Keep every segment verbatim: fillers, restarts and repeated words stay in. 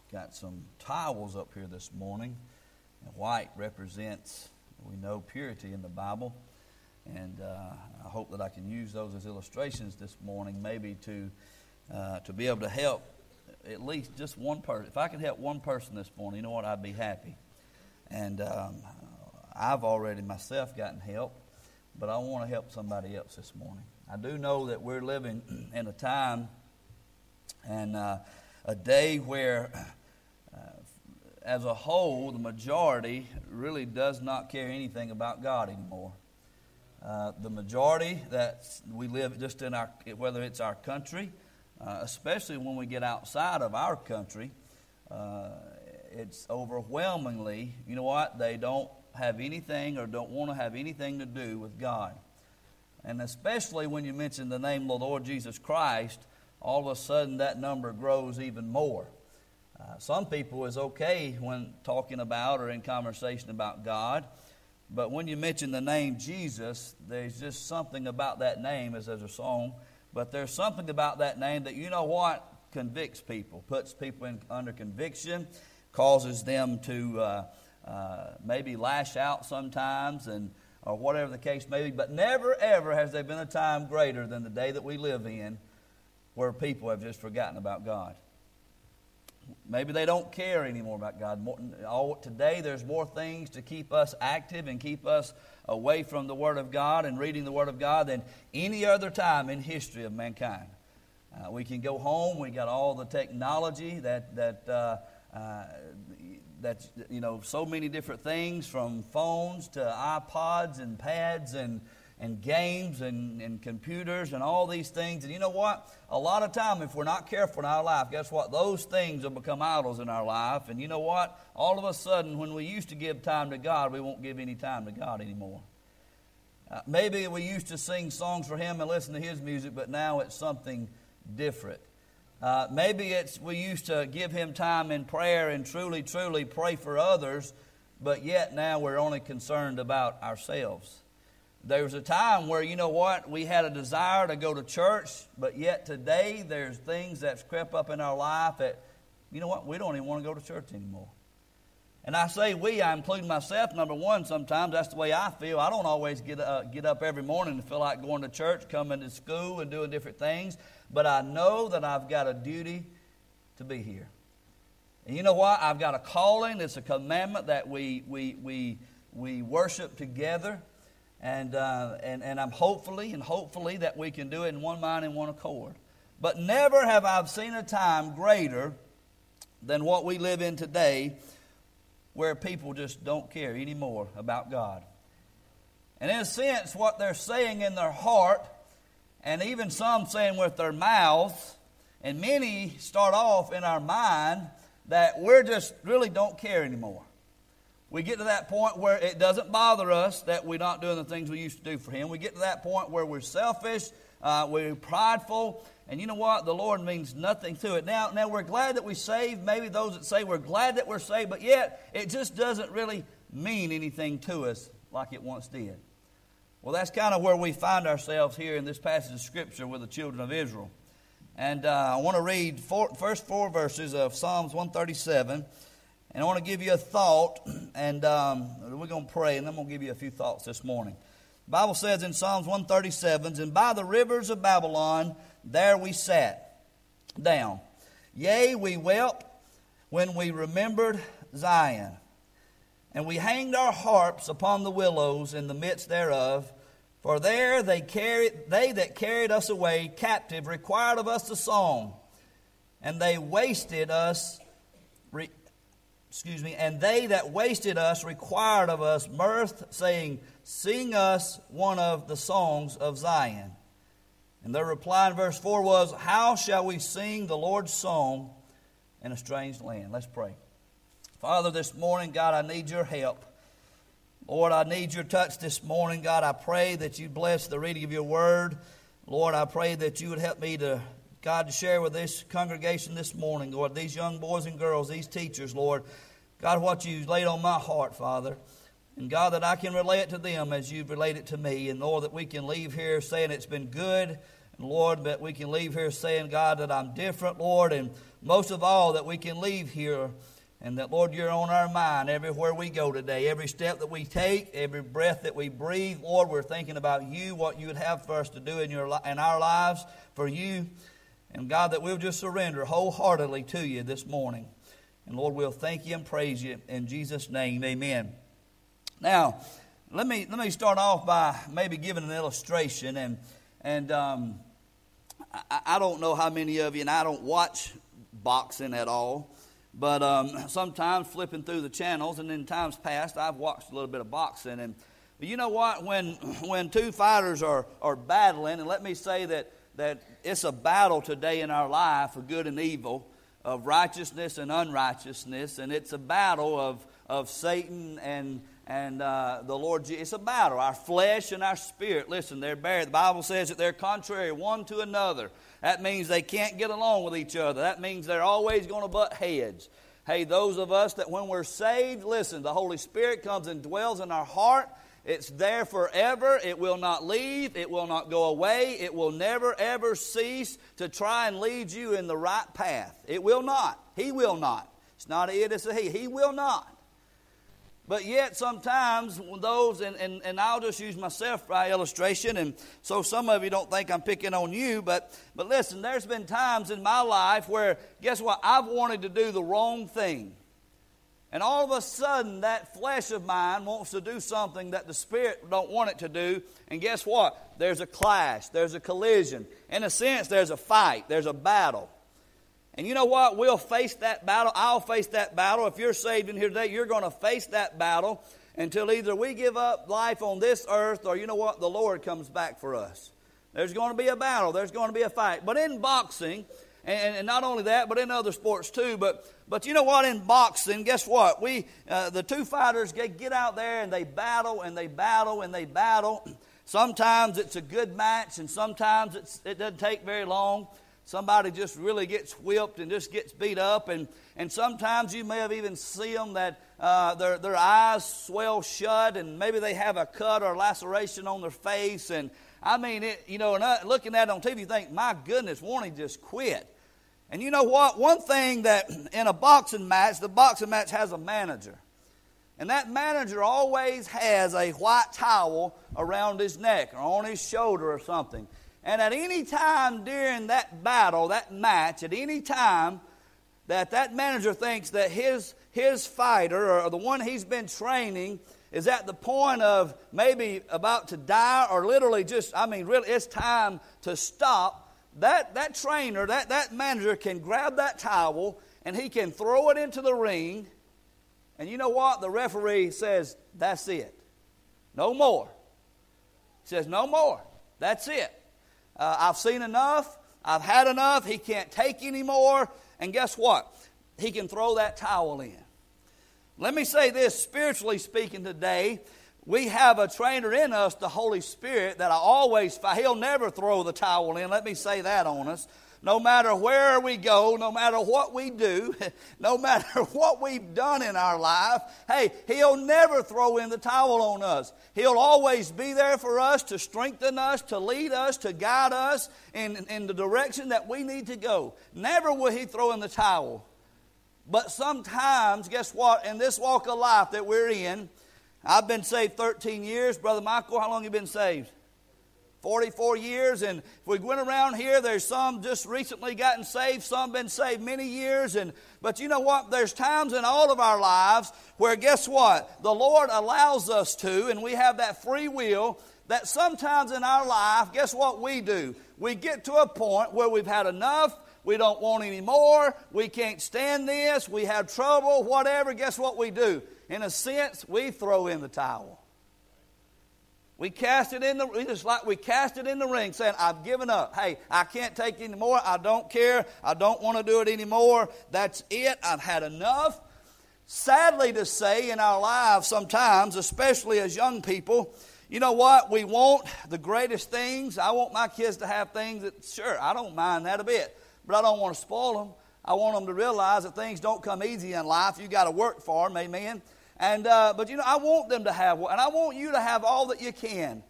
got some towels up here this morning. And white represents, we know, purity in the Bible. And uh, I hope that I can use those as illustrations this morning, maybe to uh, to be able to help at least just one person. If I could help one person this morning, you know what, I'd be happy. And um, I've already myself gotten help, but I want to help somebody else this morning. I do know that we're living in a time and uh, a day where, uh, as a whole, the majority really does not care anything about God anymore. Uh, the majority that we live just in our, whether it's our country, uh, especially when we get outside of our country, uh, it's overwhelmingly, you know what, they don't have anything or don't want to have anything to do with God. And especially when you mention the name of the Lord Jesus Christ, all of a sudden that number grows even more. Uh, some people is okay when talking about or in conversation about God, but when you mention the name Jesus, there's just something about that name, as there's a song, but there's something about that name that, you know what, convicts people, puts people in, under conviction, causes them to uh, uh, maybe lash out sometimes, and or whatever the case may be. But never, ever has there been a time greater than the day that we live in where people have just forgotten about God. Maybe they don't care anymore about God. More, all, today there's more things to keep us active and keep us away from the Word of God and reading the Word of God than any other time in history of mankind. Uh, we can go home. We got all the technology that that uh, uh, that you know, so many different things, from phones to iPods and pads and and games and, and computers and all these things. And you know what? A lot of time, if we're not careful in our life, guess what? Those things will become idols in our life. And you know what? All of a sudden, when we used to give time to God, we won't give any time to God anymore. Uh, maybe we used to sing songs for Him and listen to His music, but now it's something different. Uh, maybe it's we used to give Him time in prayer and truly, truly pray for others, but yet now we're only concerned about ourselves. There was a time where, you know what, we had a desire to go to church, but yet today there's things that's crept up in our life that, you know what, we don't even want to go to church anymore. And I say we, I include myself. Number one, sometimes that's the way I feel. I don't always get uh, get up every morning and feel like going to church, coming to school and doing different things. But I know that I've got a duty to be here. And you know what? I've got a calling. It's a commandment that we we we we worship together. And, uh, and and I'm hopefully and hopefully that we can do it in one mind and one accord. But never have I seen a time greater than what we live in today, where people just don't care anymore about God. And in a sense, what they're saying in their heart, and even some saying with their mouths, and many start off in our mind, that we're just really don't care anymore. We get to that point where it doesn't bother us that we're not doing the things we used to do for Him. We get to that point where we're selfish, uh, we're prideful, and you know what? The Lord means nothing to it. Now, now we're glad that we're saved. Maybe those that say we're glad that we're saved, but yet it just doesn't really mean anything to us like it once did. Well, that's kind of where we find ourselves here in this passage of Scripture with the children of Israel. And uh, I want to read four, first four verses of Psalms one thirty-seven. And I want to give you a thought, and um, we're going to pray, and then I'm going to give you a few thoughts this morning. The Bible says in Psalms one thirty-seven, "And by the rivers of Babylon, there we sat down. Yea, we wept when we remembered Zion. And we hanged our harps upon the willows in the midst thereof. For there they carried, they that carried us away captive required of us a song. And they wasted us... Re- Excuse me, and they that wasted us required of us mirth, saying, Sing us one of the songs of Zion. And their reply in verse four was, How shall we sing the Lord's song in a strange land? Let's pray. Father, this morning, God, I need your help. Lord, I need your touch this morning. God, I pray that you bless the reading of your word. Lord, I pray that you would help me to God, to share with this congregation this morning, Lord, these young boys and girls, these teachers, Lord, God, what you've laid on my heart, Father. And God, that I can relate it to them as you've related it to me. And Lord, that we can leave here saying it's been good. And Lord, that we can leave here saying, God, that I'm different, Lord. And most of all, that we can leave here and that, Lord, you're on our mind everywhere we go today. Every step that we take, every breath that we breathe, Lord, we're thinking about you, what you would have for us to do in your in our lives for you. And, God, that we'll just surrender wholeheartedly to you this morning. And, Lord, we'll thank you and praise you in Jesus' name. Amen. Now, let me let me start off by maybe giving an illustration. And, and um, I, I don't know how many of you, and I don't watch boxing at all, but um, sometimes flipping through the channels, and in times past, I've watched a little bit of boxing. And but you know what? When when two fighters are, are battling, and let me say that, that it's a battle today in our life of good and evil, of righteousness and unrighteousness, and it's a battle of, of Satan and and uh, the Lord Jesus. It's a battle. Our flesh and our spirit, listen, they're buried. The Bible says that they're contrary one to another. That means they can't get along with each other. That means they're always going to butt heads. Hey, those of us that when we're saved, listen, the Holy Spirit comes and dwells in our heart. It's there forever. It will not leave. It will not go away. It will never, ever cease to try and lead you in the right path. It will not. He will not. It's not a it, it's a he. He will not. But yet sometimes those, and, and, and I'll just use myself by illustration, and so some of you don't think I'm picking on you, but, but listen, there's been times in my life where, guess what, I've wanted to do the wrong thing. And all of a sudden, that flesh of mine wants to do something that the Spirit don't want it to do, and guess what? There's a clash, there's a collision. In a sense, there's a fight, there's a battle. And you know what? We'll face that battle. I'll face that battle. If you're saved in here today, you're going to face that battle until either we give up life on this earth or, you know what, the Lord comes back for us. There's going to be a battle. There's going to be a fight. But in boxing, and, and not only that, but in other sports too, but but you know what? In boxing, guess what? We uh, the two fighters get, get out there and they battle and they battle and they battle. Sometimes it's a good match and sometimes it's, it doesn't take very long. Somebody just really gets whipped and just gets beat up. And, and sometimes you may have even seen them that uh, their, their eyes swell shut and maybe they have a cut or a laceration on their face. And I mean, it, you know, and uh, looking at it on T V, you think, my goodness, won't he just quit? And you know what? One thing that in a boxing match, the boxing match has a manager. And that manager always has a white towel around his neck or on his shoulder or something. And at any time during that battle, that match, at any time that that manager thinks that his, his fighter or the one he's been training is at the point of maybe about to die or literally just, I mean, really, it's time to stop, that, that trainer, that, that manager can grab that towel and he can throw it into the ring. And you know what? The referee says, that's it. No more. He says, no more. That's it. Uh, I've seen enough. I've had enough. He can't take any more. And guess what? He can throw that towel in. Let me say this, spiritually speaking today, we have a trainer in us, the Holy Spirit, that I always fight. He'll never throw the towel in. Let me say that on us. No matter where we go, no matter what we do, no matter what we've done in our life, hey, He'll never throw in the towel on us. He'll always be there for us to strengthen us, to lead us, to guide us in, in the direction that we need to go. Never will He throw in the towel. But sometimes, guess what? In this walk of life that we're in, I've been saved thirteen years. Brother Michael, how long have you been saved? forty-four years, and if we went around here, there's some just recently gotten saved, some been saved many years, and but you know what? There's times in all of our lives where, guess what? The Lord allows us to, and we have that free will, that sometimes in our life, guess what we do? We get to a point where we've had enough, we don't want any more, we can't stand this, we have trouble, whatever, guess what we do? In a sense, we throw in the towel. We cast it in the, we just like we cast it in the ring, saying, I've given up. Hey, I can't take any more. I don't care. I don't want to do it anymore. That's it. I've had enough. Sadly to say, in our lives sometimes, especially as young people, you know what? We want the greatest things. I want my kids to have things that, sure, I don't mind that a bit, but I don't want to spoil them. I want them to realize that things don't come easy in life. You got to work for them, amen. And uh, but you know, I want them to have, and I want you to have all that you can.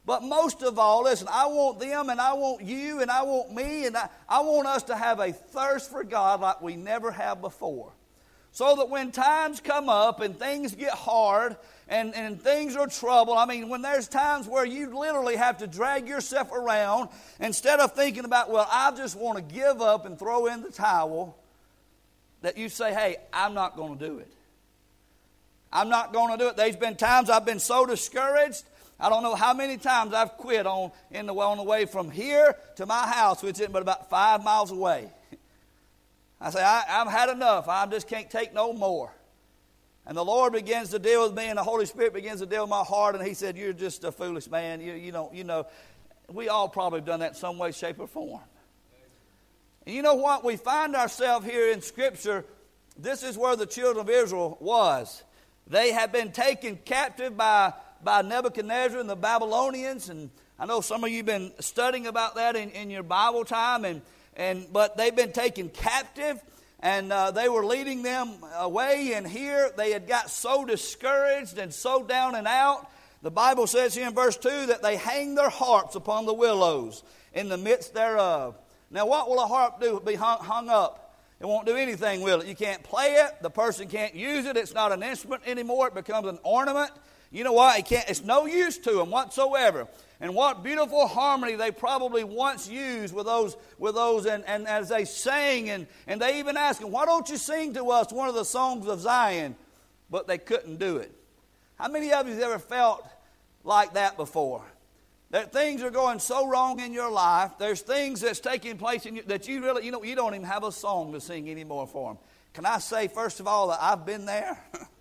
But most of all, listen, I want them and I want you and I want me and I, I want us to have a thirst for God like we never have before. So that when times come up and things get hard and, and things are trouble, I mean, when there's times where you literally have to drag yourself around, instead of thinking about, well, I just want to give up and throw in the towel, that you say, hey, I'm not going to do it. I'm not going to do it. There's been times I've been so discouraged. I don't know how many times I've quit on in the on the way from here to my house, which is but about five miles away. I say, I, I've had enough. I just can't take no more. And the Lord begins to deal with me, and the Holy Spirit begins to deal with my heart, and He said, you're just a foolish man. You, you don't, you know, we all probably have done that in some way, shape, or form. And you know what? We find ourselves here in Scripture. This is where the children of Israel was. They had been taken captive by by Nebuchadnezzar and the Babylonians, and I know some of you have been studying about that in, in your Bible time, and, and but they've been taken captive, and uh, they were leading them away, and here they had got so discouraged and so down and out. The Bible says here in verse two that they hang their harps upon the willows in the midst thereof. Now what will a harp do? Be hung, hung up. It won't do anything, will it? You can't play it. The person can't use it. It's not an instrument anymore. It becomes an ornament. You know why? It can't, it's no use to them whatsoever. And what beautiful harmony they probably once used with those, with those, and, and as they sang, and, and they even asked them, why don't you sing to us one of the songs of Zion? But they couldn't do it. How many of you have ever felt like that before? That things are going so wrong in your life. There's things that's taking place in you that you really, you know, you don't even have a song to sing anymore for them. Can I say, first of all, that I've been there?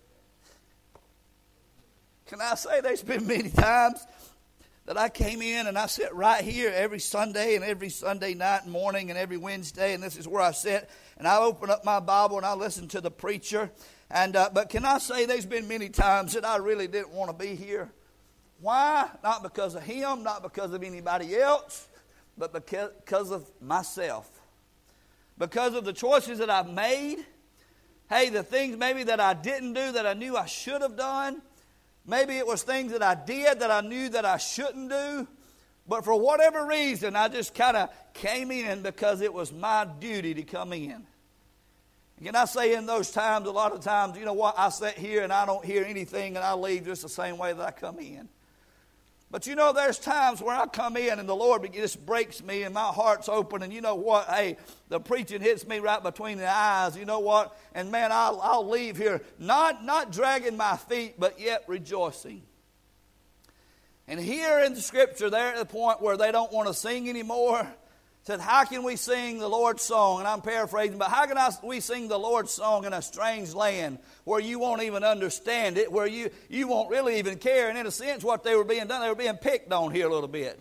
Can I say there's been many times that I came in and I sit right here every Sunday and every Sunday night and morning and every Wednesday, and this is where I sit, and I open up my Bible and I listen to the preacher. And uh, but can I say there's been many times that I really didn't want to be here. Why? Not because of him, not because of anybody else, but because of myself. Because of the choices that I've made. Hey, the things maybe that I didn't do that I knew I should have done. Maybe it was things that I did that I knew that I shouldn't do. But for whatever reason, I just kind of came in because it was my duty to come in. Can I say in those times, a lot of times, you know what, I sit here and I don't hear anything and I leave just the same way that I come in. But you know, there's times where I come in and the Lord just breaks me and my heart's open, and you know what, hey, the preaching hits me right between the eyes, you know what, and man, I'll, I'll leave here not, not dragging my feet, but yet rejoicing. And here in the Scripture, they're at the point where they don't want to sing anymore. Said, how can we sing the Lord's song? And I'm paraphrasing, but how can I, we sing the Lord's song in a strange land where you won't even understand it, where you, you won't really even care? And in a sense, what they were being done, they were being picked on here a little bit.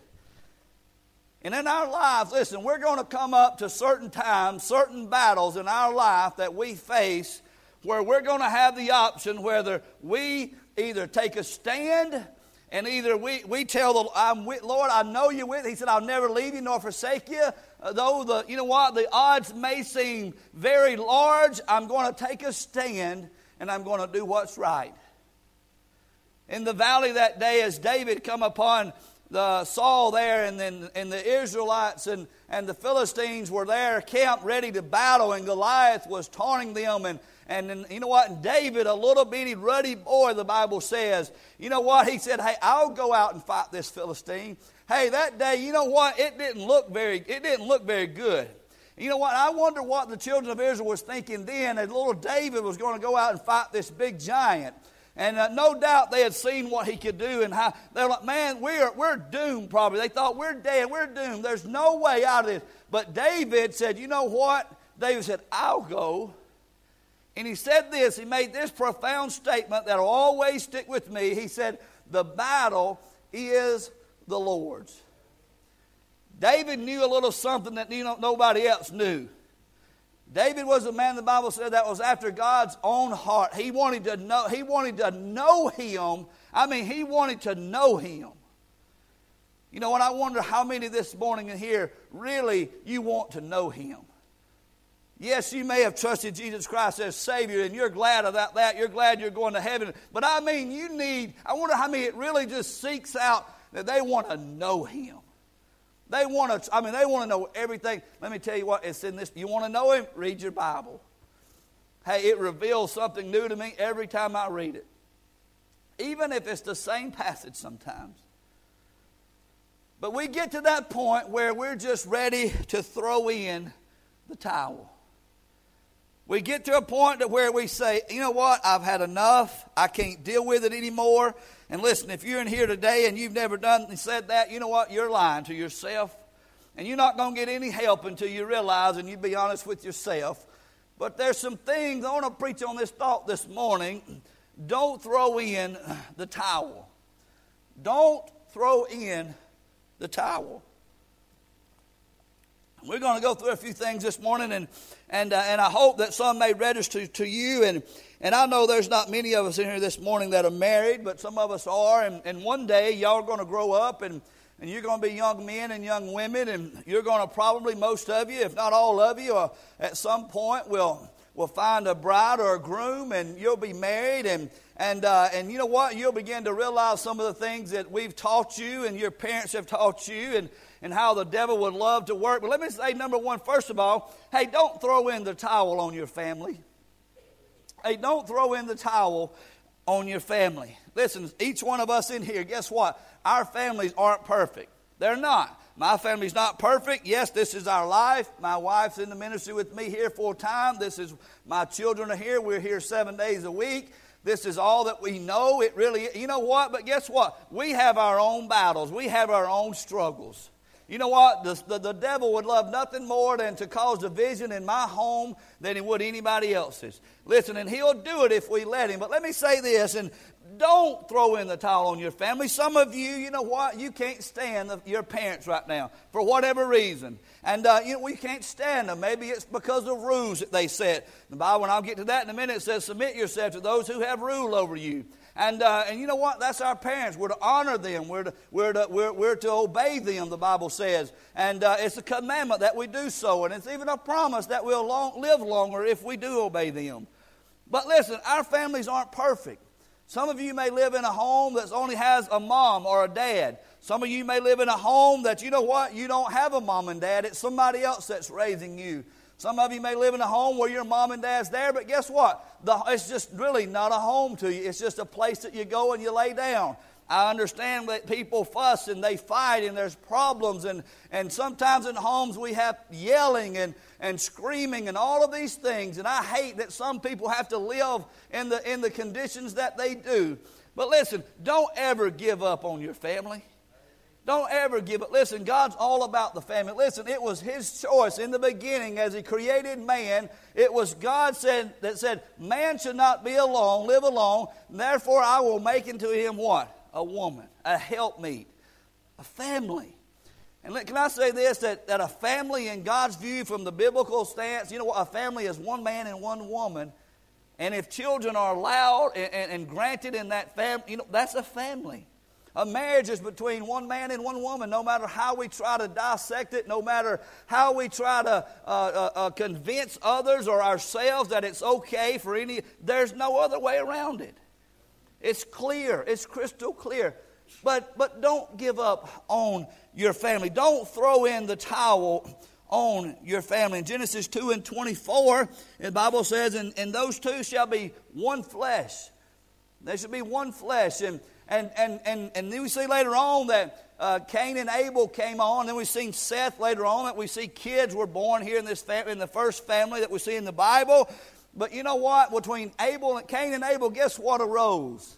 And in our lives, listen, we're going to come up to certain times, certain battles in our life that we face where we're going to have the option whether we either take a stand. And either we, we tell the I'm with, Lord, I know you're with. He said, I'll never leave you nor forsake you. Uh, though the you know what the odds may seem very large, I'm going to take a stand and I'm going to do what's right. In the valley that day, as David come upon the Saul there, and then and the Israelites and, and the Philistines were there camped ready to battle, and Goliath was taunting them, and And, and you know what? And David, a little bitty ruddy boy, the Bible says, you know what? He said, hey, I'll go out and fight this Philistine. Hey, that day, you know what? It didn't look very, it didn't look very good. You know what? I wonder what the children of Israel was thinking then as little David was going to go out and fight this big giant. And uh, no doubt they had seen what he could do, and how they're like, man, we're we're doomed probably. They thought, we're dead, we're doomed. There's no way out of this. But David said, you know what? David said, I'll go. And he said this, he made this profound statement that will always stick with me. He said, the battle is the Lord's. David knew a little something that you know, nobody else knew. David was a man, the Bible said, that was after God's own heart. He wanted to know, he wanted to know him. I mean, he wanted to know him. You know, and I wonder how many this morning in here really you want to know him. Yes, you may have trusted Jesus Christ as Savior, and you're glad about that. You're glad you're going to heaven. But I mean, you need, I wonder how many it really just seeks out that they want to know Him. They want to, I mean, they want to know everything. Let me tell you what, it's in this. You want to know Him? Read your Bible. Hey, it reveals something new to me every time I read it. Even if it's the same passage sometimes. But we get to that point where we're just ready to throw in the towel. We get to a point to where we say, you know what, I've had enough. I can't deal with it anymore. And listen, if you're in here today and you've never done and said that, you know what, you're lying to yourself. And you're not going to get any help until you realize and you be honest with yourself. But there's some things, I want to preach on this thought this morning. Don't throw in the towel. Don't throw in the towel. We're going to go through a few things this morning, and and uh, and I hope that some may register to you. And and I know there's not many of us in here this morning that are married, but some of us are. And, and one day y'all are going to grow up, and, and you're going to be young men and young women, and you're going to probably, most of you, if not all of you, uh, at some point will will find a bride or a groom, and you'll be married. And and uh, and you know what? You'll begin to realize some of the things that we've taught you and your parents have taught you, and and how the devil would love to work. But let me say, number one, first of all, hey, don't throw in the towel on your family. Hey, don't throw in the towel on your family. Listen, each one of us in here, guess what? Our families aren't perfect. They're not. My family's not perfect. Yes, this is our life. My wife's in the ministry with me here full time. This is, my children are here. We're here seven days a week. This is all that we know. It really, you know what? But guess what? We have our own battles. We have our own struggles. You know what? The, the, the devil would love nothing more than to cause division in my home than he would anybody else's. Listen, and he'll do it if we let him. But let me say this, and don't throw in the towel on your family. Some of you, you know what? You can't stand the, your parents right now for whatever reason. And uh, you know, we can't stand them. Maybe it's because of rules that they set. The Bible, when I'll get to that in a minute, says, submit yourself to those who have rule over you. And uh, and you know what? That's our parents. We're to honor them. We're to we're to we're, we're to obey them. The Bible says, and uh, it's a commandment that we do so, and it's even a promise that we'll long, live longer if we do obey them. But listen, our families aren't perfect. Some of you may live in a home that only has a mom or a dad. Some of you may live in a home that, you know what, you don't have a mom and dad. It's somebody else that's raising you. Some of you may live in a home where your mom and dad's there, but guess what? The, it's just really not a home to you. It's just a place that you go and you lay down. I understand that people fuss and they fight and there's problems. And, and sometimes in homes we have yelling and, and screaming and all of these things. And I hate that some people have to live in the, in the conditions that they do. But listen, don't ever give up on your family. Don't ever give up. Listen, God's all about the family. Listen, it was His choice in the beginning as He created man. It was God said that said, man should not be alone, live alone. Therefore, I will make into him what? A woman, a helpmeet, a family. And let, can I say this, that, that a family in God's view from the biblical stance, you know what? A family is one man and one woman. And if children are allowed and, and, and granted in that family, you know, that's a family. A marriage is between one man and one woman. No matter how we try to dissect it, no matter how we try to uh, uh, uh, convince others or ourselves that it's okay for any, there's no other way around it. It's clear. It's crystal clear. But but don't give up on your family. Don't throw in the towel on your family. In Genesis two and twenty-four, the Bible says, and, and those two shall be one flesh. They should be one flesh. And And and and and then we see later on that uh, Cain and Abel came on. Then we see Seth later on. That we see kids were born here in this fam- in the first family that we see in the Bible. But you know what? Between Abel and Cain and Abel, guess what arose?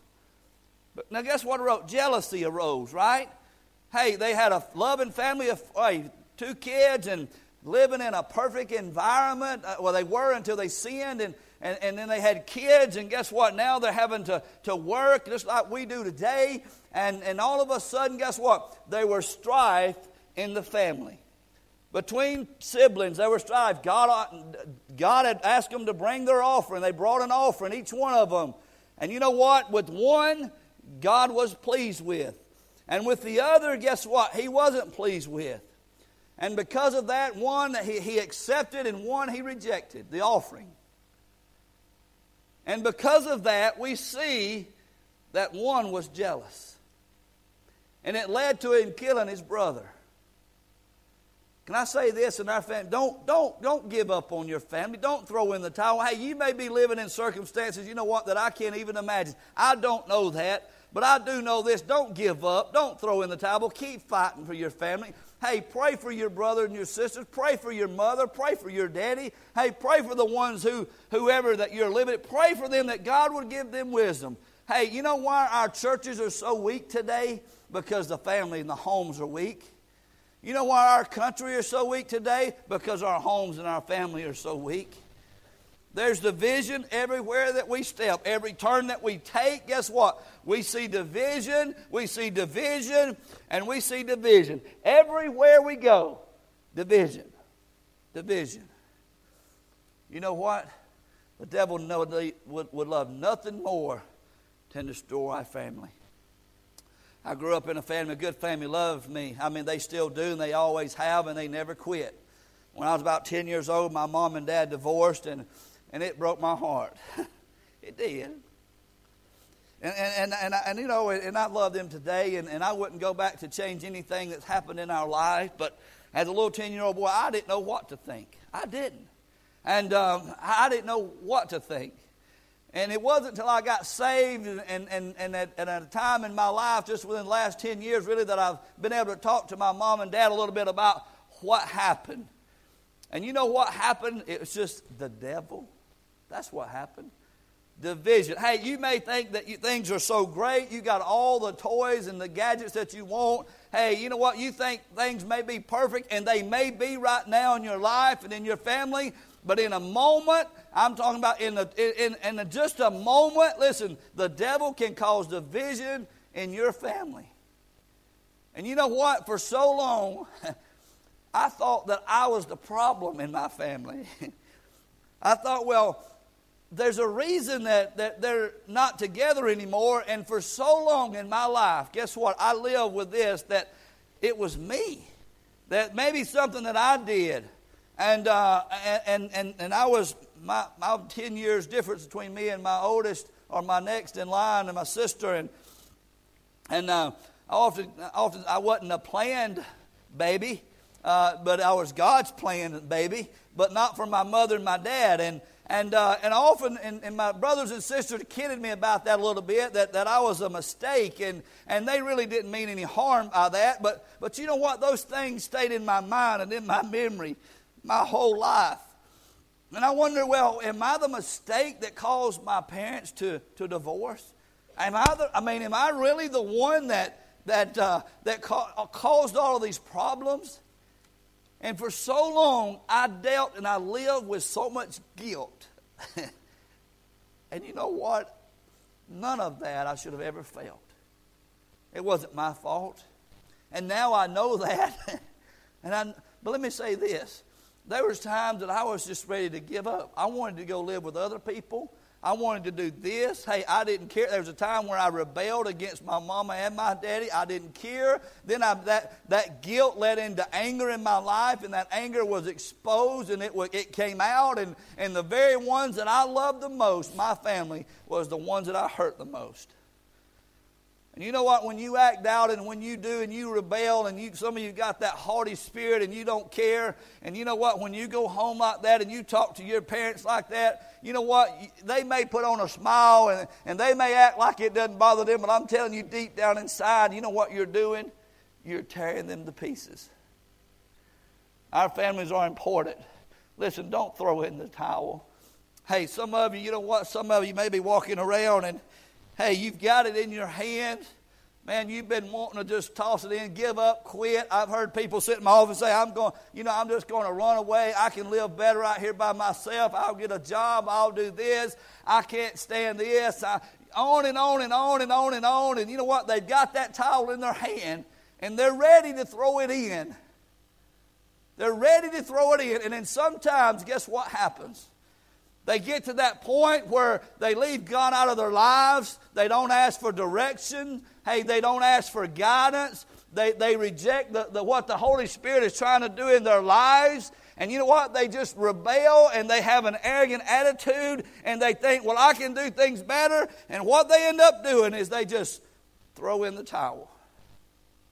But now guess what arose? Jealousy arose, right? Hey, they had a loving family of hey, two kids and living in a perfect environment. Uh, well, they were until they sinned and. And, and then they had kids, and guess what? Now they're having to, to work just like we do today. And, and all of a sudden, guess what? There was strife in the family. Between siblings, there was strife. God, God had asked them to bring their offering. They brought an offering, each one of them. And you know what? With one, God was pleased with. And with the other, guess what? He wasn't pleased with. And because of that, one he, he accepted and one he rejected, the offering. And because of that, we see that one was jealous. and it led to him killing his brother. Can I say this in our family? Don't, don't, don't give up on your family. Don't throw in the towel. Hey, you may be living in circumstances, you know what, that I can't even imagine. I don't know that, but I do know this. Don't give up. Don't throw in the towel. Keep fighting for your family. Hey, pray for your brother and your sisters. Pray for your mother. Pray for your daddy. Hey, pray for the ones who, whoever that you're living with. Pray for them that God would give them wisdom. Hey, you know why our churches are so weak today? Because the family and the homes are weak. You know why our country is so weak today? Because our homes and our family are so weak. There's division everywhere that we step. Every turn that we take, guess what? We see division, we see division, and we see division. Everywhere we go, division, division. You know what? The devil would, would love nothing more than to destroy our family. I grew up in a family, a good family loved me. I mean, they still do, and they always have, and they never quit. When I was about ten years old, my mom and dad divorced, and, and it broke my heart. It did. And, and, and, and, I, and, you know, and I love them today, and, and I wouldn't go back to change anything that's happened in our life, but as a little ten-year-old boy, I didn't know what to think. I didn't. And um, I didn't know what to think. And it wasn't until I got saved and, and, and, and, at, and at a time in my life, just within the last ten years, really, that I've been able to talk to my mom and dad a little bit about what happened. And you know what happened? It was just the devil. That's what happened. Division. Hey, you may think that you, things are so great. You got all the toys and the gadgets that you want. Hey, you know what? You think things may be perfect, and they may be right now in your life and in your family. But in a moment, I'm talking about in, a, in, in a, just a moment, listen, the devil can cause division in your family. And you know what? For so long, I thought that I was the problem in my family. I thought, well, there's a reason that, that they're not together anymore. And for so long in my life, guess what? I lived with this, that it was me. That maybe something that I did. And, uh, and and and I was, my, my ten years difference between me and my oldest, or my next in line, and my sister. And and uh, I often, often, I wasn't a planned baby, uh, but I was God's planned baby, but not for my mother and my dad. And and uh, and often, and, and my brothers and sisters kidded me about that a little bit, that, that I was a mistake. And, and they really didn't mean any harm by that. But, but you know what? Those things stayed in my mind and in my memory my whole life. And I wonder, well, am I the mistake that caused my parents to, to divorce? Am I the, I mean, am I really the one that that uh, that ca- caused all of these problems? And for so long, I dealt and I lived with so much guilt. And you know what? None of that I should have ever felt. It wasn't my fault. And now I know that. and I, But let me say this. There was times that I was just ready to give up. I wanted to go live with other people. I wanted to do this. Hey, I didn't care. There was a time where I rebelled against my mama and my daddy. I didn't care. Then I, that, that guilt led into anger in my life, and that anger was exposed, and it, it came out. And, and the very ones that I loved the most, my family, was the ones that I hurt the most. And you know what? When you act out and when you do and you rebel, and you, some of you got that haughty spirit and you don't care. And you know what? When you go home like that and you talk to your parents like that, you know what? They may put on a smile and, and they may act like it doesn't bother them. But I'm telling you, deep down inside, you know what you're doing? You're tearing them to pieces. Our families are important. Listen, don't throw in the towel. Hey, some of you, you know what? Some of you may be walking around and hey, you've got it in your hand. Man, you've been wanting to just toss it in, give up, quit. I've heard people sit in my office say, I'm going, you know, I'm just going to run away. I can live better right here by myself. I'll get a job. I'll do this. I can't stand this. I, on and on and on and on and on. And you know what? They've got that towel in their hand, and they're ready to throw it in. They're ready to throw it in. And then sometimes, guess what happens? They get to that point where they leave God out of their lives. They don't ask for direction. Hey, they don't ask for guidance. They, they reject the, the, what the Holy Spirit is trying to do in their lives. And you know what? They just rebel, and they have an arrogant attitude, and they think, well, I can do things better. And what they end up doing is they just throw in the towel.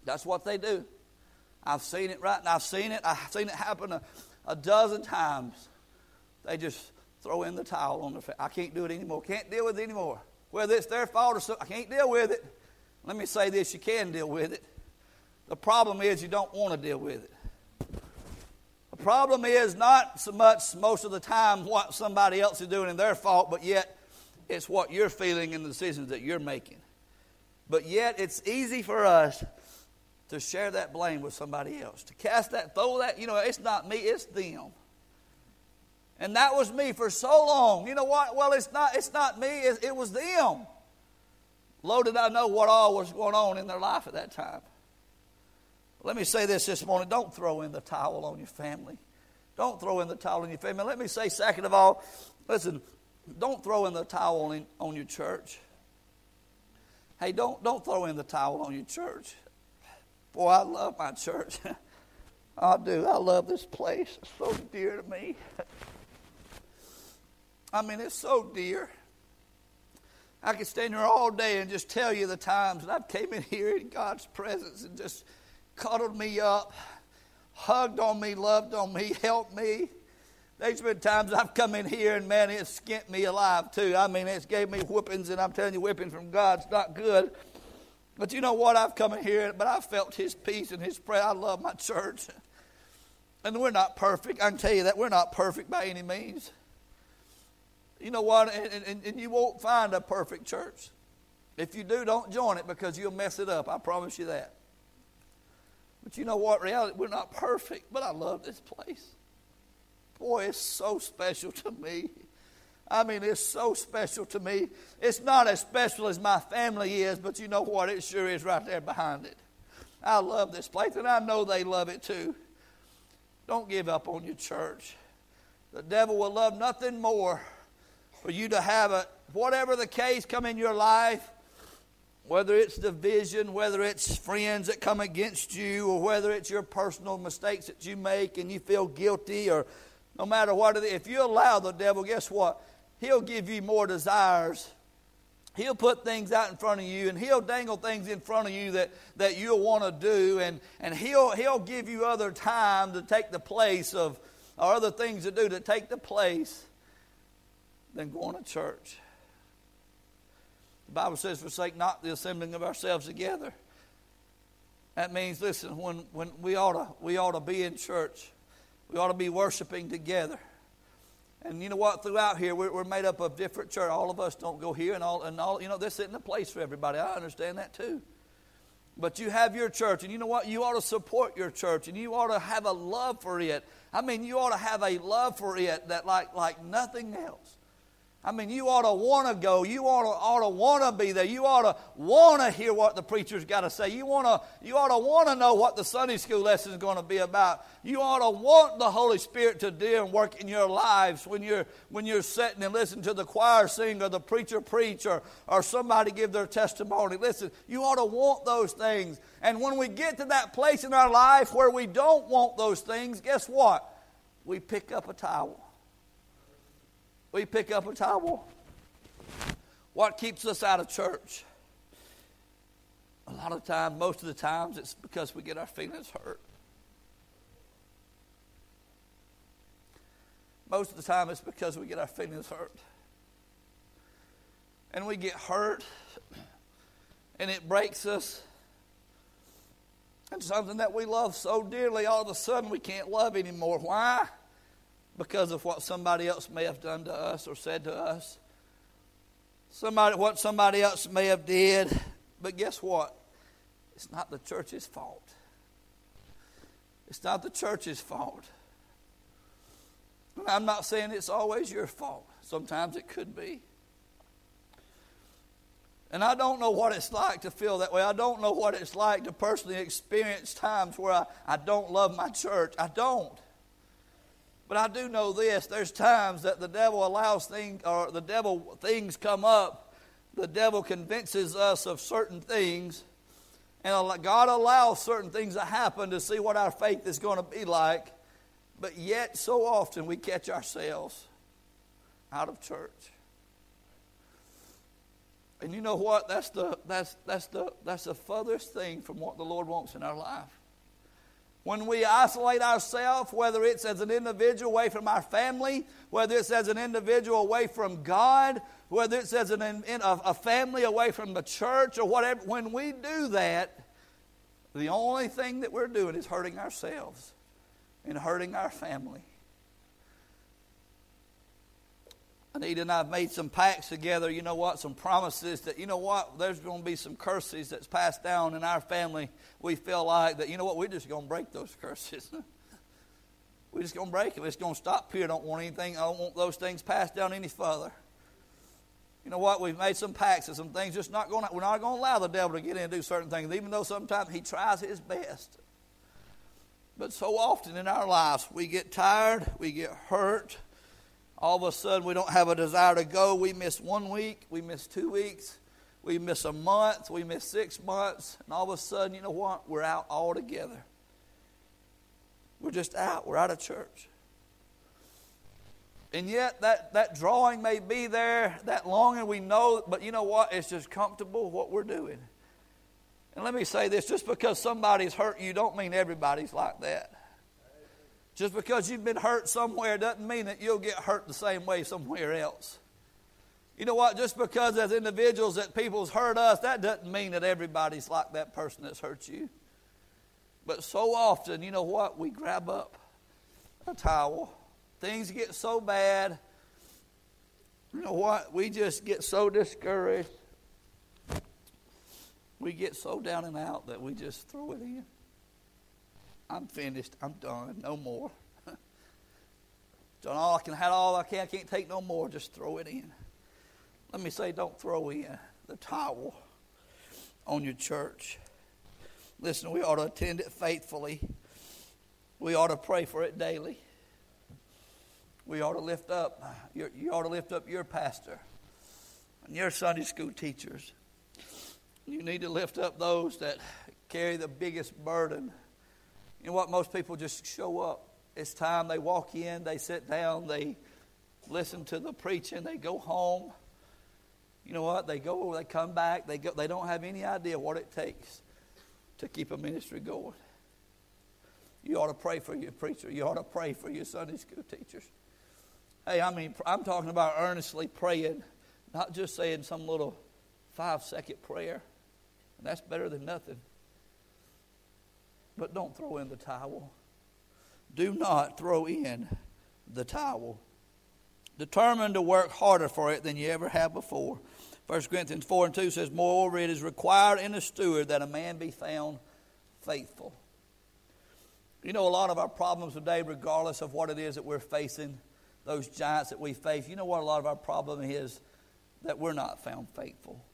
That's what they do. I've seen it right now. I've seen it. I've seen it happen a, a dozen times. They just throw in the towel on their face. I can't do it anymore. Can't deal with it anymore. Whether it's their fault or something, I can't deal with it. Let me say this, you can deal with it. The problem is you don't want to deal with it. The problem is not so much most of the time what somebody else is doing in their fault, but yet it's what you're feeling and the decisions that you're making. But yet it's easy for us to share that blame with somebody else. To cast that, throw that, you know, it's not me, it's them. And that was me for so long. You know what? Well, it's not, it's not me, it, it was them. Little did I know what all was going on in their life at that time. Let me say this this morning. Don't throw in the towel on your family. Don't throw in the towel on your family. Let me say, second of all, listen, don't throw in the towel in, on your church. Hey, don't, don't throw in the towel on your church. Boy, I love my church. I do. I love this place. It's so dear to me. I mean, it's so dear. I could stand here all day and just tell you the times that I've came in here in God's presence and just cuddled me up, hugged on me, loved on me, helped me. There's been times I've come in here and, man, it's skint me alive too. I mean, it's gave me whippings, and I'm telling you, whipping from God's not good. But you know what? I've come in here, but I've felt His peace and His prayer. I love my church. And we're not perfect. I can tell you that. We're not perfect by any means. You know what? And, and, and you won't find a perfect church. If you do, don't join it because you'll mess it up. I promise you that. But you know what? Reality, we're not perfect, but I love this place. Boy, it's so special to me. I mean, it's so special to me. It's not as special as my family is, but you know what? It sure is right there behind it. I love this place, and I know they love it too. Don't give up on your church. The devil will love nothing more for you to have a, whatever the case come in your life, whether it's division, whether it's friends that come against you, or whether it's your personal mistakes that you make and you feel guilty, or no matter what it is, if you allow the devil, guess what? He'll give you more desires. He'll put things out in front of you, and he'll dangle things in front of you that, that you'll want to do, and, and he'll, he'll give you other time to take the place of, or other things to do to take the place than going to church. The Bible says, forsake not the assembling of ourselves together. That means, listen, when, when we ought to we ought to be in church. We ought to be worshiping together. And you know what? Throughout here, we're, we're made up of different churches. All of us don't go here, and all, and all, you know, this isn't a place for everybody. I understand that too. But you have your church, and you know what? You ought to support your church, and you ought to have a love for it. I mean, you ought to have a love for it that like like nothing else. I mean, you ought to want to go. You ought to, ought to want to be there. You ought to want to hear what the preacher's got to say. You want to, you ought to want to know what the Sunday school lesson is going to be about. You ought to want the Holy Spirit to do and work in your lives when you're when you're sitting and listening to the choir sing or the preacher preach or, or somebody give their testimony. Listen, you ought to want those things. And when we get to that place in our life where we don't want those things, guess what? We pick up a towel. We pick up a towel. What keeps us out of church? A lot of times, most of the times, it's because we get our feelings hurt. Most of the time, it's because we get our feelings hurt. And we get hurt, and it breaks us. And something that we love so dearly, all of a sudden, we can't love anymore. Why? Because of what somebody else may have done to us or said to us. Somebody, what somebody else may have did. But guess what? It's not the church's fault. It's not the church's fault. And I'm not saying it's always your fault. Sometimes it could be. And I don't know what it's like to feel that way. I don't know what it's like to personally experience times where I, I don't love my church. I don't. But I do know this, there's times that the devil allows things, or the devil, things come up. The devil convinces us of certain things. And God allows certain things to happen to see what our faith is going to be like. But yet, so often, we catch ourselves out of church. And you know what? That's the that's that's the that's the furthest thing from what the Lord wants in our life. When we isolate ourselves, whether it's as an individual away from our family, whether it's as an individual away from God, whether it's as an, in, a, a family away from the church or whatever, when we do that, the only thing that we're doing is hurting ourselves and hurting our family. Anita and I have made some pacts together, you know what, some promises that, you know what, there's going to be some curses that's passed down in our family. We feel like that, you know what, we're just going to break those curses. We're just going to break them. It's going to stop here. I don't want anything, I don't want those things passed down any further. You know what, we've made some pacts and some things, just not going to, we're not going to allow the devil to get in and do certain things, even though sometimes he tries his best. But so often in our lives, we get tired, we get hurt. All of a sudden, we don't have a desire to go. We miss one week. We miss two weeks. We miss a month. We miss six months. And all of a sudden, you know what? We're out altogether. We're just out. We're out of church. And yet, that, that drawing may be there, that longing we know, but you know what? It's just comfortable what we're doing. And let me say this, just because somebody's hurt you don't mean everybody's like that. Just because you've been hurt somewhere doesn't mean that you'll get hurt the same way somewhere else. You know what? Just because as individuals that people's hurt us, that doesn't mean that everybody's like that person that's hurt you. But so often, you know what? We grab up a towel. Things get so bad. You know what? We just get so discouraged. We get so down and out that we just throw it in. I'm finished. I'm done. No more. Done all I can. Had all I can. I can't take no more. Just throw it in. Let me say, don't throw in the towel on your church. Listen, we ought to attend it faithfully. We ought to pray for it daily. We ought to lift up. Your, you ought to lift up your pastor and your Sunday school teachers. You need to lift up those that carry the biggest burden. You know what? Most people just show up. It's time. They walk in. They sit down. They listen to the preaching. They go home. You know what? They go. They come back. They go. They don't have any idea what it takes to keep a ministry going. You ought to pray for your preacher. You ought to pray for your Sunday school teachers. Hey, I mean, I'm talking about earnestly praying, not just saying some little five-second prayer. And that's better than nothing. But don't throw in the towel. Do not throw in the towel. Determined to work harder for it than you ever have before. First Corinthians four and two says, moreover, it is required in a steward that a man be found faithful. You know, a lot of our problems today, regardless of what it is that we're facing, those giants that we face, you know what a lot of our problem is? That we're not found faithful.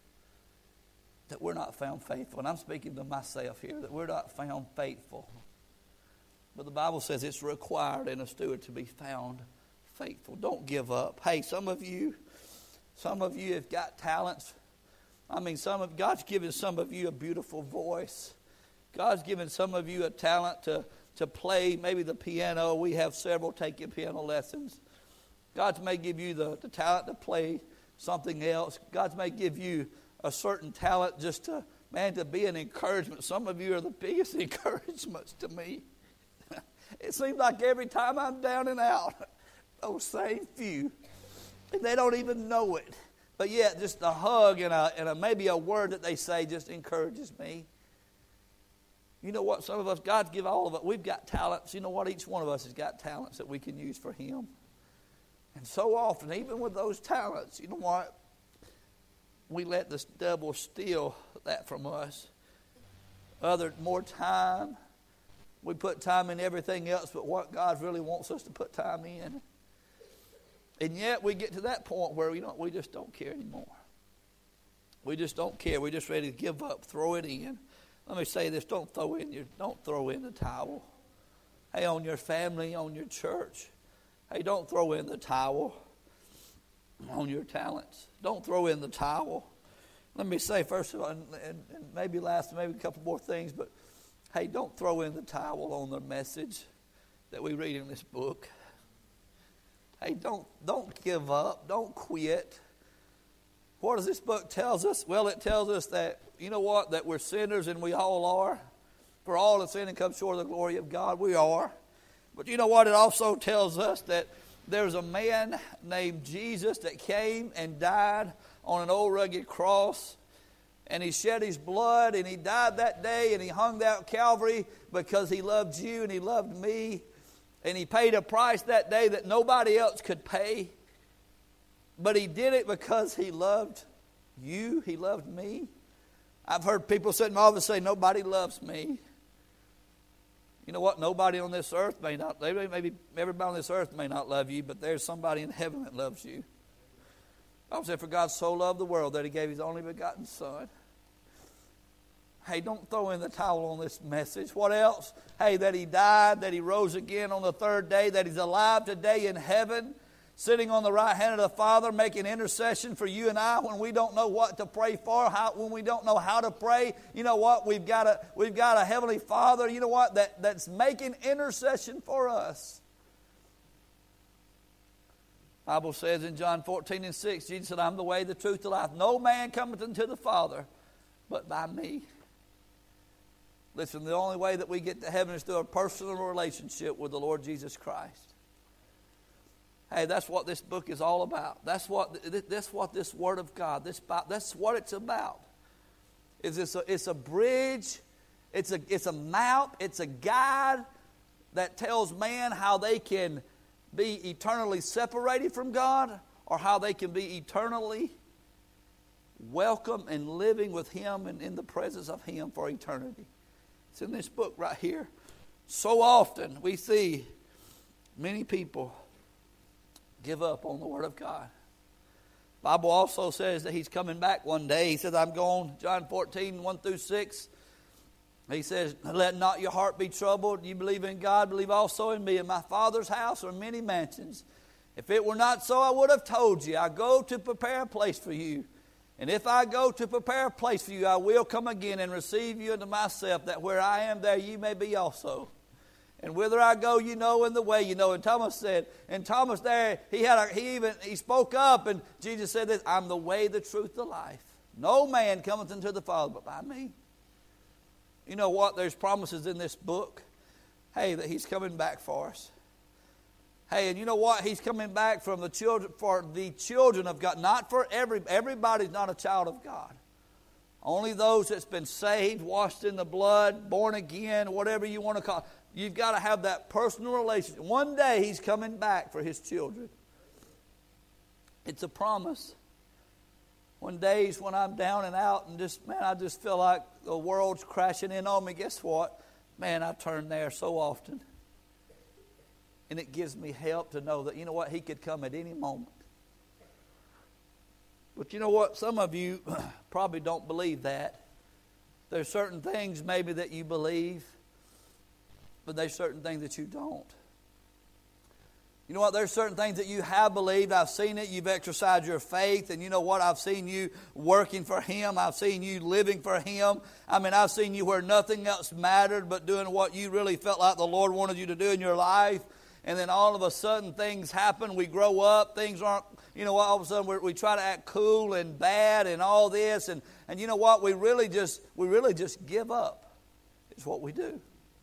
That we're not found faithful. And I'm speaking to myself here, that we're not found faithful. But the Bible says it's required in a steward to be found faithful. Don't give up. Hey, some of you, some of you have got talents. I mean, some of God's given some of you a beautiful voice. God's given some of you a talent to, to play maybe the piano. We have several taking piano lessons. God may give you the, the talent to play something else. God may give you a certain talent just to, man, to be an encouragement. Some of you are the biggest encouragements to me. It seems like every time I'm down and out, those same few, and they don't even know it. But yet, just a hug and, a, and a, maybe a word that they say just encourages me. You know what? Some of us, God's given all of us, we've got talents. You know what? Each one of us has got talents that we can use for Him. And so often, even with those talents, you know what? We let the devil steal that from us. Other, more time. We put time in everything else but what God really wants us to put time in. And yet we get to that point where you know, we just don't care anymore. We just don't care. We're just ready to give up, throw it in. Let me say this, don't throw in your, don't throw in the towel. Hey, on your family, on your church. Hey, don't throw in the towel on your talents. Don't throw in the towel. Let me say, first of all, and, and, and maybe last, maybe a couple more things, but hey, don't throw in the towel on the message that we read in this book. Hey, don't don't give up. Don't quit. what does this book tells us? Well, it tells us that, you know what, that we're sinners, and we all are. For all have sinned and come short of the glory of God. We are. But you know what? It also tells us that there's a man named Jesus that came and died on an old rugged cross. And he shed his blood, and he died that day, and he hung there at Calvary because he loved you and he loved me. And he paid a price that day that nobody else could pay. But he did it because he loved you. He loved me. I've heard people sit in my office say, nobody loves me. You know what? Nobody on this earth may not, maybe everybody on this earth may not love you, but there's somebody in heaven that loves you. I said, for God so loved the world that he gave his only begotten Son. Hey, don't throw in the towel on this message. What else? Hey, that he died, that he rose again on the third day, that he's alive today in heaven, sitting on the right hand of the Father, making intercession for you and I when we don't know what to pray for, how, when we don't know how to pray. You know what? We've got a, we've got a Heavenly Father, you know what, that, that's making intercession for us. The Bible says in John fourteen and six, Jesus said, I'm the way, the truth, the life. No man cometh unto the Father but by me. Listen, the only way that we get to heaven is through a personal relationship with the Lord Jesus Christ. Hey, that's what this book is all about. That's what that's what this Word of God, this that's what it's about. Is it's a, it's a bridge, it's a it's a map, it's a guide that tells man how they can be eternally separated from God, or how they can be eternally welcome and living with Him and in the presence of Him for eternity. It's in this book right here. So often we see many people give up on the Word of God. The Bible also says that He's coming back one day. He says, I'm going, John fourteen, one through six. He says, let not your heart be troubled. You believe in God, believe also in me. In my Father's house are many mansions. If it were not so, I would have told you. I go to prepare a place for you. And if I go to prepare a place for you, I will come again and receive you unto myself, that where I am, there you may be also. And whither I go, you know, and the way you know. And Thomas said, and Thomas there, he had a, he even he spoke up, and Jesus said this, I'm the way, the truth, the life. No man cometh unto the Father but by me. You know what? There's promises in this book. Hey, that He's coming back for us. Hey, and you know what? He's coming back from the children for the children of God. Not for every everybody's not a child of God. Only those that's been saved, washed in the blood, born again, whatever you want to call it. You've got to have that personal relationship. One day He's coming back for His children. It's a promise. When days when I'm down and out and just, man, I just feel like the world's crashing in on me. Guess what? Man, I turn there so often. And it gives me help to know that, you know what, He could come at any moment. But you know what? Some of you probably don't believe that. There's certain things maybe that you believe, but there's certain things that you don't. You know what? There's certain things that you have believed. I've seen it. You've exercised your faith. And you know what? I've seen you working for Him. I've seen you living for Him. I mean, I've seen you where nothing else mattered but doing what you really felt like the Lord wanted you to do in your life. And then all of a sudden things happen. We grow up. Things aren't, you know what? All of a sudden we're, we try to act cool and bad and all this. And, and you know what? We really just, we really just give up. It's what we do.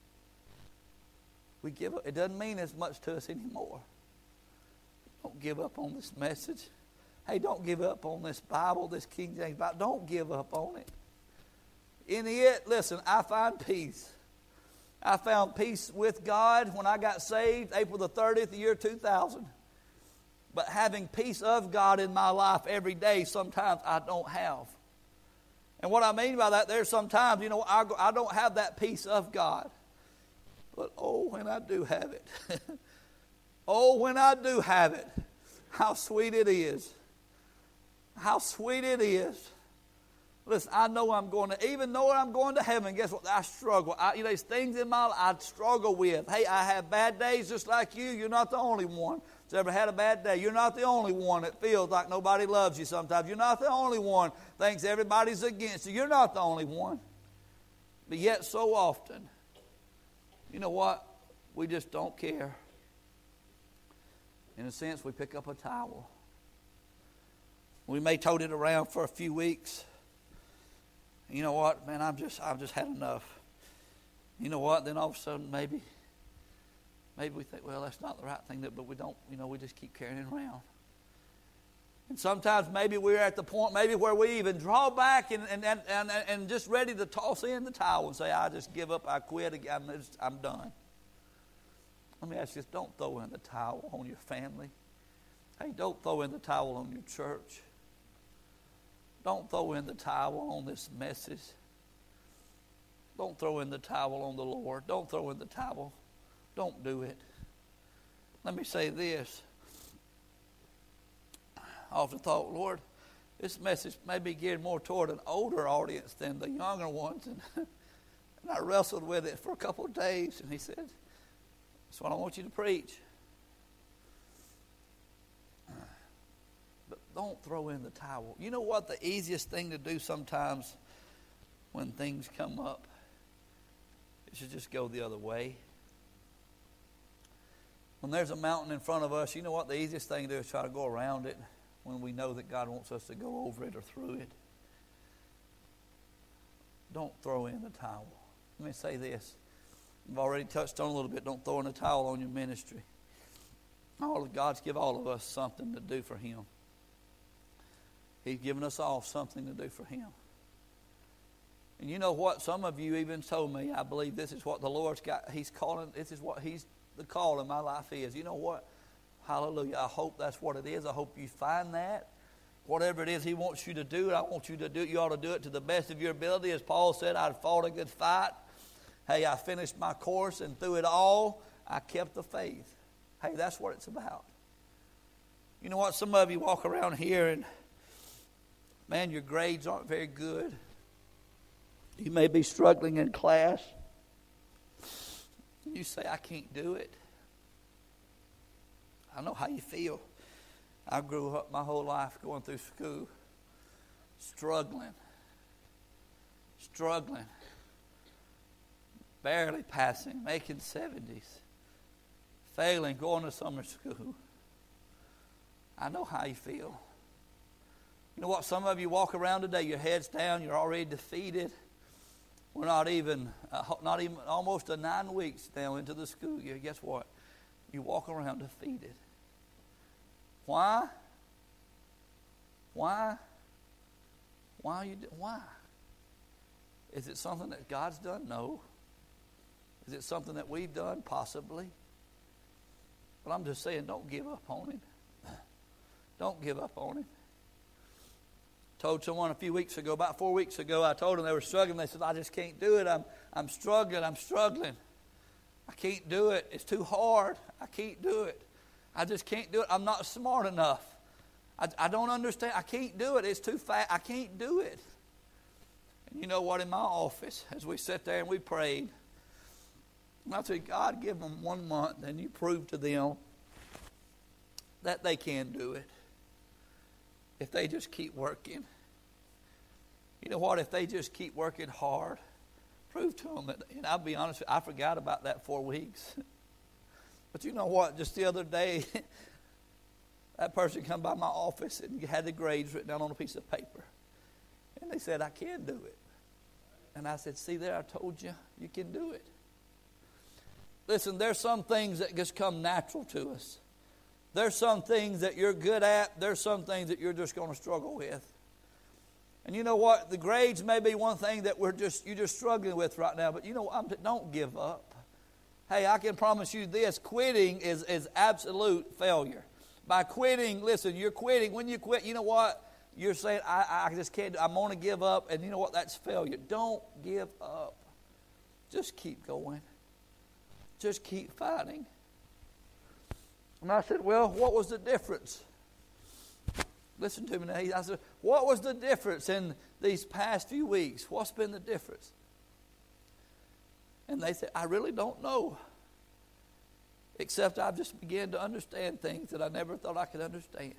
We give up. It doesn't mean as much to us anymore. Don't give up on this message. Hey, don't give up on this Bible, this King James Bible. Don't give up on it. In it, listen, I find peace. I found peace with God when I got saved, April the thirtieth, the year two thousand. But having peace of God in my life every day, sometimes I don't have. And what I mean by that, there's sometimes, you know, I, I don't have that peace of God. But oh, when I do have it. Oh, when I do have it, how sweet it is. How sweet it is. Listen, I know I'm going to, even though I'm going to heaven, guess what? I struggle. I, you know, there's things in my life I struggle with. Hey, I have bad days just like you. You're not the only one that's ever had a bad day. You're not the only one that feels like nobody loves you sometimes. You're not the only one that thinks everybody's against you. You're not the only one. But yet so often, you know what? We just don't care. In a sense, we pick up a towel. We may tote it around for a few weeks. You know what, man, I've just I've just had enough. You know what? Then all of a sudden, maybe, maybe we think, well, that's not the right thing, but we don't. You know, we just keep carrying it around. And sometimes maybe we're at the point, maybe where we even draw back and and and and, and just ready to toss in the towel and say, I just give up, I quit, I'm just, I'm done. Let me ask you this: don't throw in the towel on your family. Hey, don't throw in the towel on your church. Don't throw in the towel on this message. Don't throw in the towel on the Lord. Don't throw in the towel. Don't do it. Let me say this. I often thought, Lord, this message may be geared more toward an older audience than the younger ones. And, and I wrestled with it for a couple of days. And he said, that's what I want you to preach. But don't throw in the towel. You know what the easiest thing to do sometimes when things come up is to just go the other way. When there's a mountain in front of us, you know what the easiest thing to do is try to go around it when we know that God wants us to go over it or through it. Don't throw in the towel. Let me say this. I've already touched on a little bit. Don't throw in the towel on your ministry. All of God's given all of us something to do for Him. He's given us all something to do for Him. And you know what? Some of you even told me, I believe this is what the Lord's got. He's calling, this is what He's, the call in my life is. You know what? Hallelujah. I hope that's what it is. I hope you find that. Whatever it is He wants you to do, I want you to do it. You ought to do it to the best of your ability. As Paul said, I'd fought a good fight. Hey, I finished my course, and through it all, I kept the faith. Hey, that's what it's about. You know what? Some of you walk around here and, man, your grades aren't very good. You may be struggling in class. You say, I can't do it. I know how you feel. I grew up my whole life going through school, struggling, struggling, barely passing, making seventies, failing, going to summer school. I know how you feel. You know what? Some of you walk around today, your head's down, you're already defeated. We're not even, uh, not even almost a nine weeks now into the school year. Guess what? You walk around defeated. Why? Why? Why are you? Why? Is it something that God's done? No. Is it something that we've done? Possibly. But I'm just saying, don't give up on Him. Don't give up on Him. Told someone a few weeks ago, about four weeks ago, I told them they were struggling. They said, I just can't do it. I'm, I'm struggling. I'm struggling. I can't do it. It's too hard. I can't do it. I just can't do it. I'm not smart enough. I, I don't understand. I can't do it. It's too fast. I can't do it. And you know what? In my office, as we sat there and we prayed, and I said, God, give them one month and you prove to them that they can do it. If they just keep working. You know what? If they just keep working hard, prove to them that, and I'll be honest with you, I forgot about that four weeks. But you know what? Just the other day, that person come by my office and had the grades written down on a piece of paper. And they said, I can do it. And I said, see there, I told you, you can do it. Listen, there's some things that just come natural to us. There's some things that you're good at. There's some things that you're just going to struggle with. And you know what? The grades may be one thing that we're just you're just struggling with right now. But you know, I'm, don't give up. Hey, I can promise you this: quitting is is absolute failure. By quitting, listen, you're quitting. When you quit, you know what? You're saying, I, I just can't. I'm going to give up. And you know what? That's failure. Don't give up. Just keep going. Just keep fighting. And I said, well, what was the difference? Listen to me now. I said, what was the difference in these past few weeks? What's been the difference? And they said, I really don't know. Except I've just begun to understand things that I never thought I could understand.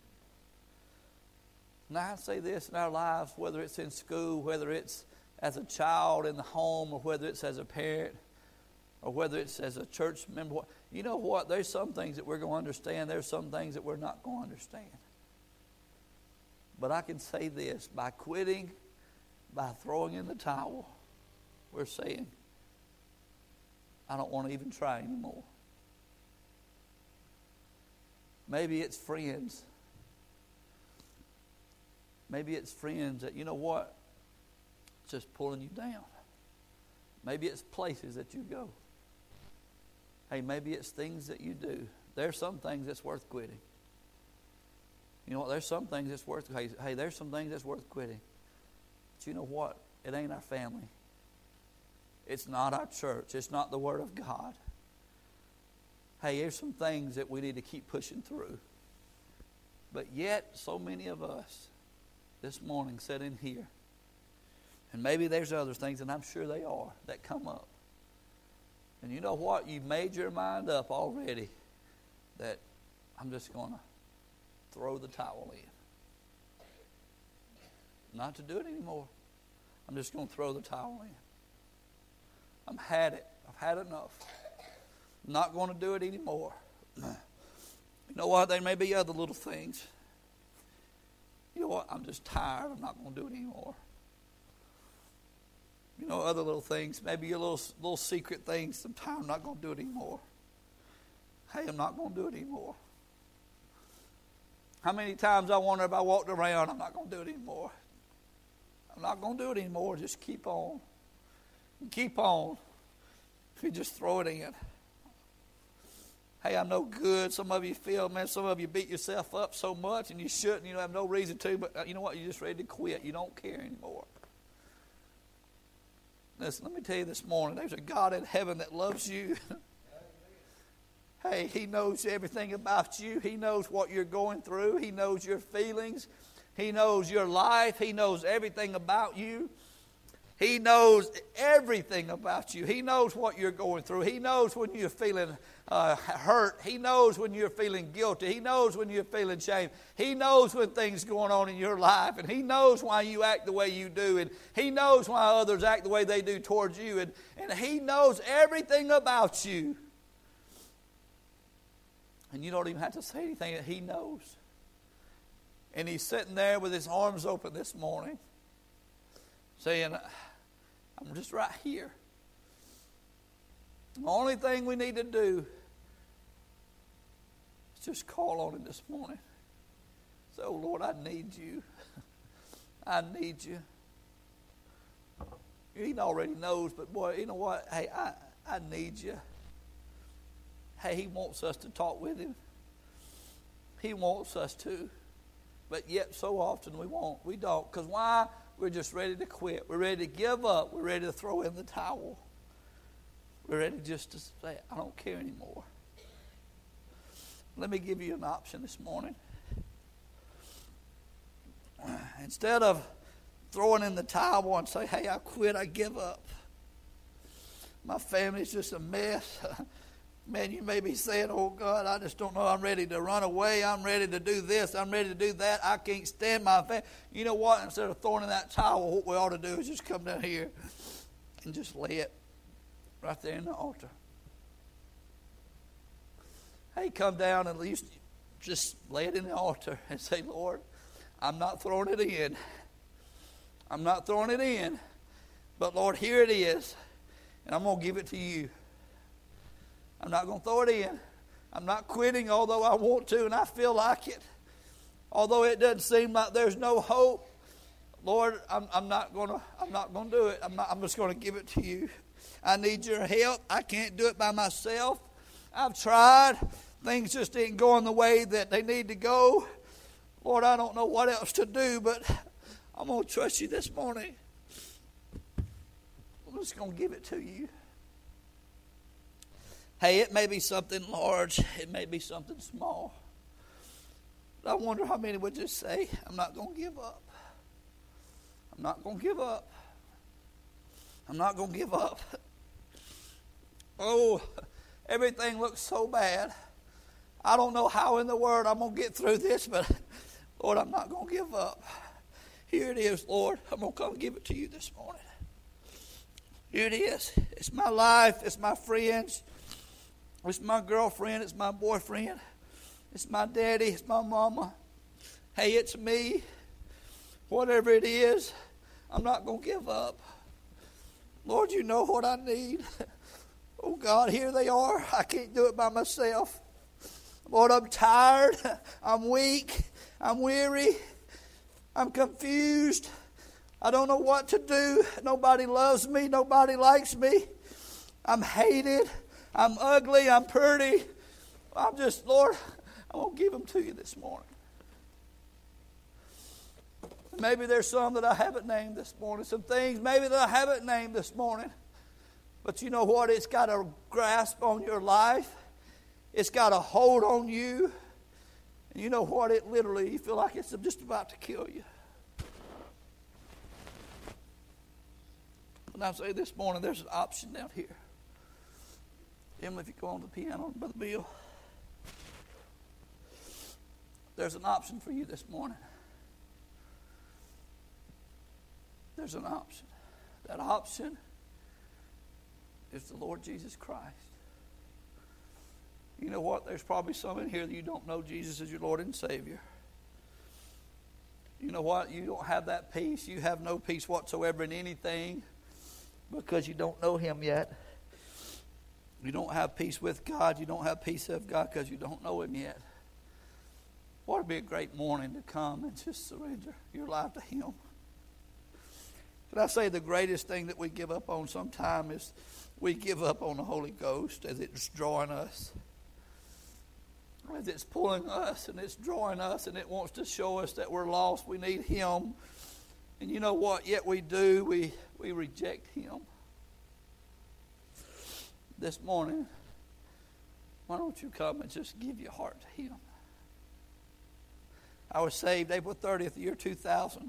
Now I say this in our lives, whether it's in school, whether it's as a child in the home, or whether it's as a parent, or whether it's as a church member. You know what? There's some things that we're going to understand. There's some things that we're not going to understand. But I can say this, by quitting, by throwing in the towel, we're saying, I don't want to even try anymore. Maybe it's friends. Maybe it's friends that, you know what, just pulling you down. Maybe it's places that you go. Hey, maybe it's things that you do. There's some things that's worth quitting. You know what? There's some things that's worth, hey, hey, there's some things that's worth quitting. But you know what? It ain't our family. It's not our church. It's not the Word of God. Hey, there's some things that we need to keep pushing through. But yet, so many of us this morning sit in here. And maybe there's other things, and I'm sure they are, that come up. And you know what? You've made your mind up already that I'm just going to throw the towel in. Not to do it anymore. I'm just going to throw the towel in. I've had it. I've had enough. I'm not going to do it anymore. You know what? There may be other little things. You know what? I'm just tired. I'm not going to do it anymore. You know, other little things. Maybe your little, little secret things. Sometimes I'm not going to do it anymore. Hey, I'm not going to do it anymore. How many times I wonder if I walked around, I'm not going to do it anymore. I'm not going to do it anymore. Just keep on. Keep on. If you just throw it in. Hey, I'm no good. Some of you feel, man, some of you beat yourself up so much, and you shouldn't. You don't have no reason to, but you know what? You're just ready to quit. You don't care anymore. Listen, let me tell you this morning, there's a God in heaven that loves you. Hey, He knows everything about you. He knows what you're going through. He knows your feelings. He knows your life. He knows everything about you. He knows everything about you. He knows what you're going through. He knows when you're feeling uh, hurt. He knows when you're feeling guilty. He knows when you're feeling shame. He knows when things are going on in your life. And He knows why you act the way you do. And He knows why others act the way they do towards you. And, and He knows everything about you. And you don't even have to say anything. He knows. And He's sitting there with His arms open this morning, saying, I'm just right here. The only thing we need to do is just call on Him this morning. Say, oh, Lord, I need You. I need You. He already knows, but boy, you know what? Hey, I, I need You. Hey, He wants us to talk with Him. He wants us to. But yet so often we won't. We don't. Because why? We're just ready to quit. We're ready to give up. We're ready to throw in the towel. We're ready just to say, I don't care anymore. Let me give you an option this morning. Instead of throwing in the towel and say, hey, I quit, I give up. My family's just a mess. Man, you may be saying, oh, God, I just don't know. I'm ready to run away. I'm ready to do this. I'm ready to do that. I can't stand my family. You know what? Instead of throwing in that towel, what we ought to do is just come down here and just lay it right there in the altar. Hey, come down and at least just lay it in the altar and say, Lord, I'm not throwing it in. I'm not throwing it in. But, Lord, here it is, and I'm going to give it to You. I'm not going to throw it in. I'm not quitting, although I want to and I feel like it. Although it doesn't seem like there's no hope. Lord, I'm, I'm not going to. I'm not going to do it. I'm not. I'm just going to give it to You. I need Your help. I can't do it by myself. I've tried. Things just ain't going the way that they need to go. Lord, I don't know what else to do, but I'm going to trust You this morning. I'm just going to give it to You. Hey, it may be something large. It may be something small. But I wonder how many would just say, I'm not going to give up. I'm not going to give up. I'm not going to give up. Oh, everything looks so bad. I don't know how in the world I'm going to get through this, but Lord, I'm not going to give up. Here it is, Lord. I'm going to come give it to You this morning. Here it is. It's my life. It's my friends. It's my girlfriend. It's my boyfriend. It's my daddy. It's my mama. Hey, it's me. Whatever it is, I'm not going to give up. Lord, you know what I need. Oh, God, here they are. I can't do it by myself. Lord, I'm tired. I'm weak. I'm weary. I'm confused. I don't know what to do. Nobody loves me. Nobody likes me. I'm hated. I'm ugly. I'm pretty. I'm just, Lord, I'm going to give them to you this morning. Maybe there's some that I haven't named this morning. Some things maybe that I haven't named this morning. But you know what? It's got a grasp on your life. It's got a hold on you. And you know what? It literally, you feel like it's just about to kill you. And I say this morning, there's an option down here. Emily, if you go on the piano, Brother Bill. There's an option for you this morning. There's an option. That option is the Lord Jesus Christ. You know what? There's probably some in here that you don't know Jesus as your Lord and Savior. You know what? You don't have that peace. You have no peace whatsoever in anything because you don't know Him yet. You don't have peace with God. You don't have peace of God because you don't know Him yet. What would be a great morning to come and just surrender your life to Him. Can I say the greatest thing that we give up on sometime is we give up on the Holy Ghost as it's drawing us. As it's pulling us and it's drawing us and it wants to show us that we're lost. We need Him. And you know what? Yet we do. We, we reject Him. This morning, why don't you come and just give your heart to Him? I was saved April thirtieth, year two thousand.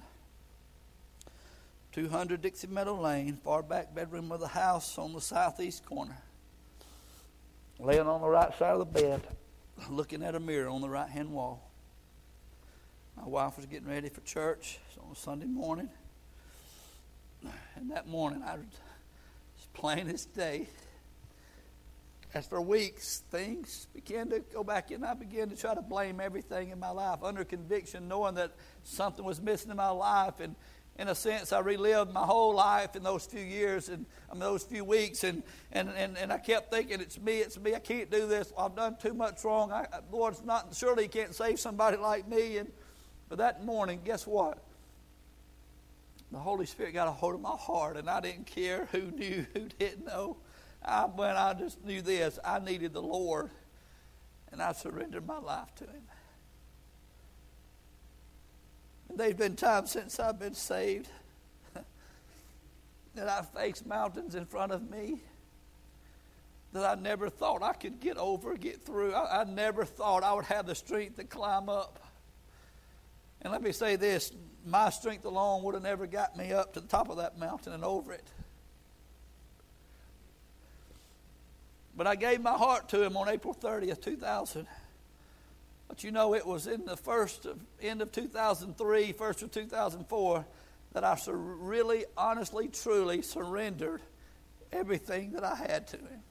two hundred Dixie Meadow Lane, far back bedroom of the house on the southeast corner. Laying on the right side of the bed, looking at a mirror on the right-hand wall. My wife was getting ready for church. It's on a Sunday morning. And that morning, I was plain as day. As for weeks, things began to go back in. I began to try to blame everything in my life under conviction, knowing that something was missing in my life. And in a sense, I relived my whole life in those few years and I mean, those few weeks. And, and, and, and I kept thinking, it's me, it's me. I can't do this. I've done too much wrong. I, Lord's not, surely He can't save somebody like me. And but that morning, guess what? The Holy Spirit got a hold of my heart, and I didn't care who knew, who didn't know. I, when I just knew this, I needed the Lord, and I surrendered my life to Him. And there's been times since I've been saved that I've faced mountains in front of me that I never thought I could get over, get through. I, I never thought I would have the strength to climb up. And let me say this, my strength alone would have never got me up to the top of that mountain and over it. But I gave my heart to Him on April thirtieth, two thousand. But you know, it was in the first of, end of two thousand three, first of two thousand four, that I sur- really, honestly, truly surrendered everything that I had to Him.